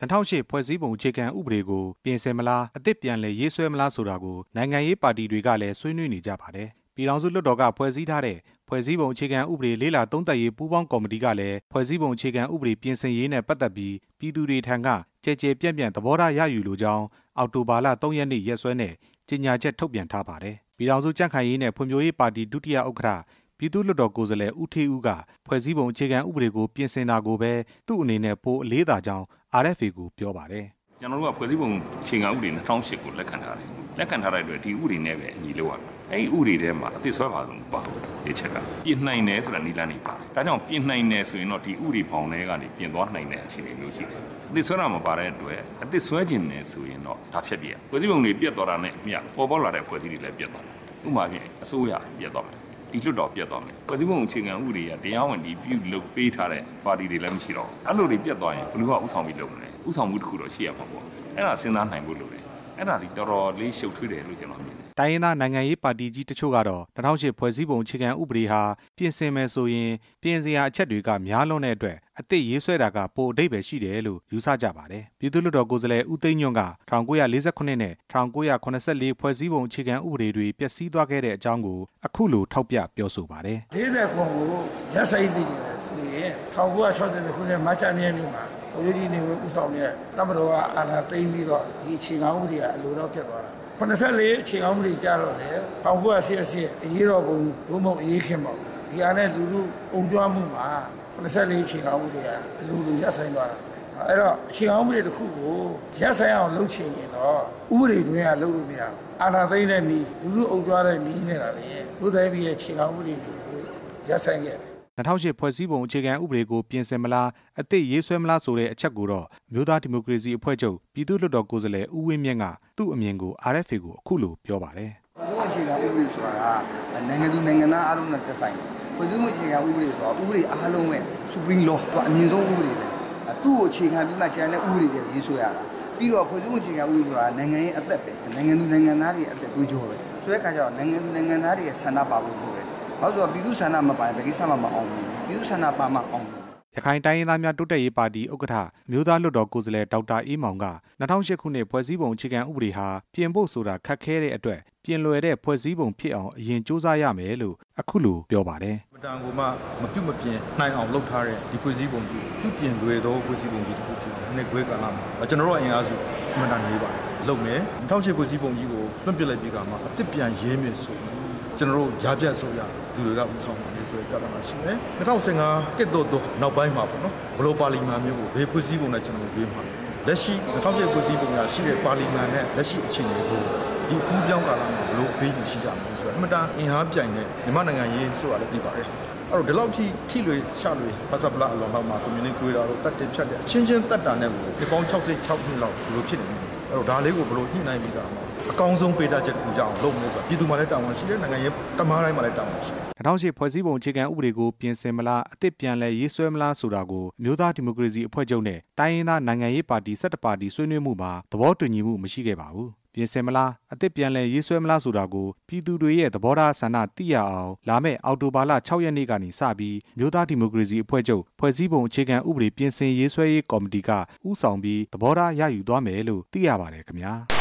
2008ဖွဲ့စည်းပုံအခြေခံဥပဒေကိုပြင်ဆင်မလားအသစ်ပြန်လည်ရေးဆွဲမလားဆိုတာကိုနိုင်ငံရေးပါတီတွေကလည်းဆွေးနွေးနေကြပါတယ်။ပြည်ထောင်စုလွှတ်တော်ကဖွဲ့စည်းထားတဲ့ဖွဲ့စည်းပုံအခြေခံဥပဒေလေးလာသုံးသပ်ရေးပူးပေါင်းကော်မတီကလည်းဖွဲ့စည်းပုံအခြေခံဥပဒေပြင်ဆင်ရေးနဲ့ပတ်သက်ပြီးပြည်သူတွေထံကကြဲကြဲပြန့်ပြန့်သဘောထားရယူလိုကြောင်းအောက်တိုဘာလ3ရက်နေ့ရက်စွဲနဲ့ကြေညာချက်ထုတ်ပြန်ထားပါတယ်။ပြည်ထောင်စုကြံ့ခိုင်ရေးနဲ့ဖွံ့ဖြိုးရေးပါတီဒုတိယဥက္ကဋ္ဌပြည်သူ့လွှတ်တော်ကိုယ်စားလှယ်ဦးထေးဦးကဖွဲ့စည်းပုံအခြေခံဥပဒေကိုပြင်ဆင်တာကိုပဲသူ့အနေနဲ့ပိုအလေးသာကြောင်း RFA ကိုပြောပါတယ်။ကျွန်တော်တို့ကဖွဲ့စည်းပုံအခြေခံဥပဒေ2008ကိုလက်ခံထားတယ်။လက်ခံထားတဲ့အတွက်ဒီဥပဒေနဲ့ပဲအညီလုပ်ရမယ်။အဲဒီဥပဒေထဲမှာအသစ်ဆွဲပါဆုံးပါဒီချက်ကပြင်နိုင်တယ်ဆိုတာနိလန်းနေပါတယ်။ဒါကြောင့်ပြင်နိုင်တယ်ဆိုရင်တော့ဒီဥပဒေပေါင်းထဲကနေပြင်သွားနိုင်တဲ့အခြေအနေမျိုးရှိတယ်။အသစ်ဆွဲတာမပါတဲ့အတွက်အသစ်ဆွဲခြင်းနဲ့ဆိုရင်တော့ဒါဖြတ်ပြရ။ဖွဲ့စည်းပုံတွေပြတ်သွားတာနဲ့အမျှပေါ်ပေါက်လာတဲ့ဖွဲ့စည်းတွေလည်းပြတ်သွားတယ်။ဥပမာဖြင့်အစိုးရပြတ်သွားတယ်။ဒီလွှတ်တော်ပြတ်သွားမယ်။ဖွဲ့စည်းပုံအခြေခံဥပဒေကတရားဝင်ဒီပြုလုပ်ပေးထားတဲ့ပါတီတွေလည်းမရှိတော့ဘူး။အဲ့လိုတွေပြတ်သွားရင်ဘယ်လိုကဥဆောင်ပြီးလုပ်မလဲ။ဥဆောင်မှုတစ်ခုတော့ရှိရမှာပေါ့။အဲ့ဒါစဉ်းစားနိုင်ဖို့လိုတယ်။အဲ့ဒါဒီတော်တော်လေးရှုပ်ထွေးတယ်လို့ကျွန်တော်မြင်တယ်။တိုင်းရင်းသားနိုင်ငံရေးပါတီကြီးတချို့ကတော့2008ဖွဲ့စည်းပုံအခြေခံဥပဒေဟာပြင်ဆင်မယ်ဆိုရင်ပြင်စရာအချက်တွေကများလွန်းတဲ့အတွက်အသစ်ရေးဆွဲတာကပိုအဓိပ္ပာယ်ရှိတယ်လို့ယူဆကြပါတယ်။ပြည်သူ့လွှတ်တော်ကိုယ်စားလှယ်ဦးသိန်းညွန့်က1948နဲ့1984ဖွဲ့စည်းပုံအခြေခံဥပဒေတွေပျက်စီးသွားခဲ့တဲ့အကြောင်းကိုအခုလိုထောက်ပြပြောဆိုပါတယ်။40ခုကိုရပ်ဆိုင်စီတယ်ဆိုရင်1960ခုနှစ်မတ်လနေ့မှာဘိုးကြီးနေဦးဆောင်တဲ့တပ်မတော်ကအာဏာသိမ်းပြီးတော့ဒီအခြေခံဥပဒေကအလိုတော့ပြတ်သွားတာ84အခြေခံဥပဒေကြတော့လေ1988အရေးတော်ပုံဒုမုံအေးခင်ပေါ့ဒီအားနဲ့လူလူအုံကြွားမှုမှာ84အခြေခံဥပဒေကအလိုလိုရပ်ဆိုင်သွားတာအဲ့တော့အခြေခံဥပဒေတစ်ခုကိုရပ်ဆိုင်အောင်လုပ်ချင်ရင်တော့ဥပဒေတွင်ကလုပ်လို့မရဘူးအာဏာသိမ်းတဲ့နည်းလူလူအုံကြွားတဲ့နည်းနဲ့တာလေဘုရားပြည်ရဲ့အခြေခံဥပဒေတွေကိုရပ်ဆိုင်ခဲ့တယ် 2008ဖွဲ့စည်းပုံအခြေခံဥပဒေကိုပြင်ဆင်မလားအသစ်ရေးဆွဲမလားဆိုတဲ့အချက်ကိုတော့မြို့သားဒီမိုကရေစီအဖွဲ့ချုပ်ပြည်သူ့လွှတ်တော်ကိုယ်စားလှယ်ဦးဝင်းမြင့်ကသူ့အမြင်ကို RFA ကိုအခုလိုပြောပါတယ်။ဖွဲ့စည်းပုံအခြေခံဥပဒေဆိုတာကနိုင်ငံသူနိုင်ငံသားအားလုံးနဲ့သက်ဆိုင်တယ်။ဖွဲ့စည်းပုံအခြေခံဥပဒေဆိုတာဥပဒေအားလုံးရဲ့ Supreme Law အမြင့်ဆုံးဥပဒေပဲ။သူ့ကိုအခြေခံပြီးမှကျန်တဲ့ဥပဒေတွေရေးဆွဲရတာ။ပြီးတော့ဖွဲ့စည်းပုံအခြေခံဥပဒေဆိုတာနိုင်ငံရဲ့အသက်ပဲ။နိုင်ငံသူနိုင်ငံသားတွေရဲ့အသက်တွေးကြောပဲ။ဆိုတဲ့အခါကျတော့နိုင်ငံသူနိုင်ငံသားတွေရဲ့ဆန္ဒပါဖို့လိုတယ်။ဘာလို့ဆိုတော့ပြည်သူဆန္ဒမပါရင်ဘယ်ကိစ္စမှမအောင်ဘူး။ပြည်သူဆန္ဒပါမှအောင်တယ်ရခိုင်တိုင်းရင်းသားများတိုးတက်ရေးပါတီဥက္ကဋ္ဌမြို့သားလွှတ်တော်ကိုယ်စားလှယ်ဒေါက်တာအေးမောင်က2008ခုနှစ်ဖွဲ့စည်းပုံအခြေခံဥပဒေဟာပြင်ဖို့ဆိုတာခက်ခဲတဲ့အတွက်ပြင်လွယ်တဲ့ဖွဲ့စည်းပုံဖြစ်အောင်အရင်စ조사ရမယ်လို့အခုလိုပြောပါတယ်။မတန်ကိုမှမပြုတ်မပြင်နိုင်အောင်လုပ်ထားတဲ့ဒီဖွဲ့စည်းပုံကြီးပြုပြင်လွယ်သောဖွဲ့စည်းပုံကြီးတစ်ခုဖြစ်အောင်နှစ်ခွဲကာလမှာကျွန်တော်တို့အင်အားစုအမှန်တန်နေပါတယ်။လုပ်မယ်2008ဖွဲ့စည်းပုံကြီးကိုလွှတ်ပစ်လိုက်ပြီးကမှအသစ်ပြန်ရေးမယ်ဆိုကျွန်တော်တို့ဂျာပြတ်ဆိုရသူတွေကဥဆောင်နေဆိုတဲ့ကဏ္ဍမှာရှိတယ်2015ကစ်တော့နောက်ပိုင်းမှာပေါ့နော်ဘလိုပါလီမန်မျိုးကိုဘေးဖွဲ့စည်းပုံနဲ့ကျွန်တော်ရွေးမှာလက်ရှိ2008ဖွဲ့စည်းပုံကရှိတဲ့ပါလီမန်နဲ့လက်ရှိအခြေအနေကိုဒီကူးပြောင်းကာလမှာဘလို့ဘေးယူရှိကြမှာဆိုတော့အမှန်တန်အင်အားပြိုင်တဲ့မြန်မာနိုင်ငံရေးဆိုတာလည်းသိပါတယ်အဲ့တော့ဒီလောက်ထိလွေချလွေဖဆပလာအလောင်းလောက်မှာ community ကွေးတာတော့တတ်တင်ဖြတ်တဲ့အချင်းချင်းတတ်တာနဲ့ကိုဒီပေါင်း66နှစ်လောက်ဘလို့ဖြစ်နေတယ်အဲ့တော့ဒါလေးကိုဘလို့ညှိနှိုင်းပြီးတာမှာအကောင်းဆုံးပေးတာချက်ကိုရအောင်လုပ်မယ်ဆိုတော့ပြည်သူမှလည်းတာဝန်ရှိတယ်နိုင်ငံရေးတမားတိုင်းမှလည်းတာဝန်ရှိတယ် 2008ဖွဲ့စည်းပုံအခြေခံဥပဒေကိုပြင်ဆင်မလားအသစ်ပြန်လည်ရေးဆွဲမလားဆိုတာကိုမြို့သားဒီမိုကရေစီအဖွဲ့ချုပ်နဲ့တိုင်းရင်းသားနိုင်ငံရေးပါတီ17ပါတီဆွေးနွေးမှုမှာသဘောတူညီမှုမရှိခဲ့ပါဘူးပြင်ဆင်မလားအသစ်ပြန်လည်ရေးဆွဲမလားဆိုတာကိုပြည်သူတွေရဲ့သဘောထားဆန္ဒသိရအောင်လာမယ့်အောက်တိုဘာလ6ရက်နေ့ကနေစပြီးမြို့သားဒီမိုကရေစီအဖွဲ့ချုပ်ဖွဲ့စည်းပုံအခြေခံဥပဒေပြင်ဆင်ရေးဆွဲရေးကော်မတီကဥဆောင်ပြီးသဘောထားရယူသွားမယ်လို့သိရပါတယ်ခင်ဗျာ